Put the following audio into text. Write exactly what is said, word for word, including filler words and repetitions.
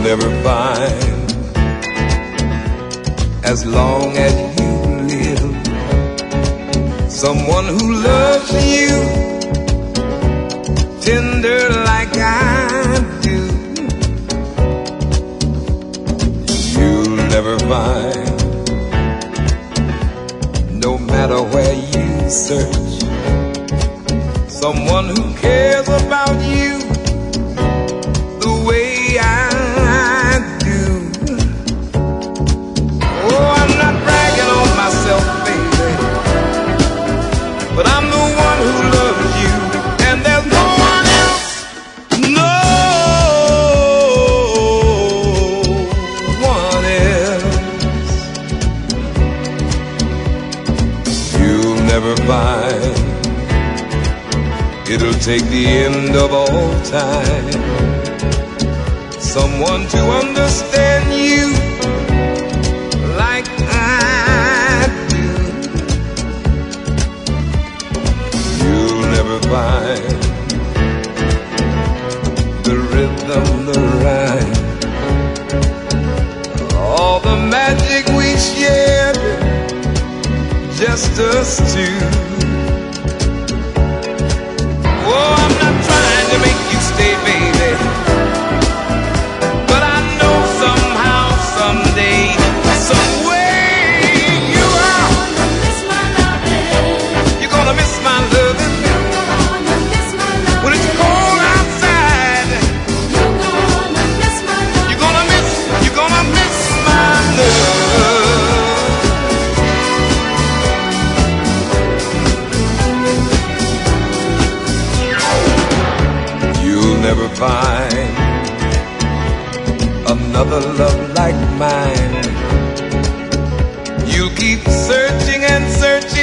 never find, as long as you live, someone who loves you tender like I do. You'll never find, no matter where you search, someone who cares about you the way I do. Oh, I'm not bragging on myself, baby, but I'm the one who loves you, and there's no one else, no one else. You'll never find, it'll take the end of all time, someone to understand you like I do. You'll never find the rhythm, the rhyme, all the magic we shared, just us two. Oh, I'm not trying to make you stay, baby, but I know somehow, someday, some way you are gonna miss my loving. You're gonna miss my loving. You're gonna miss my loving. When it's cold outside, you're gonna miss my loving. You're gonna miss, you're gonna miss my love. You'll never find another love like mine. You'll keep searching and searching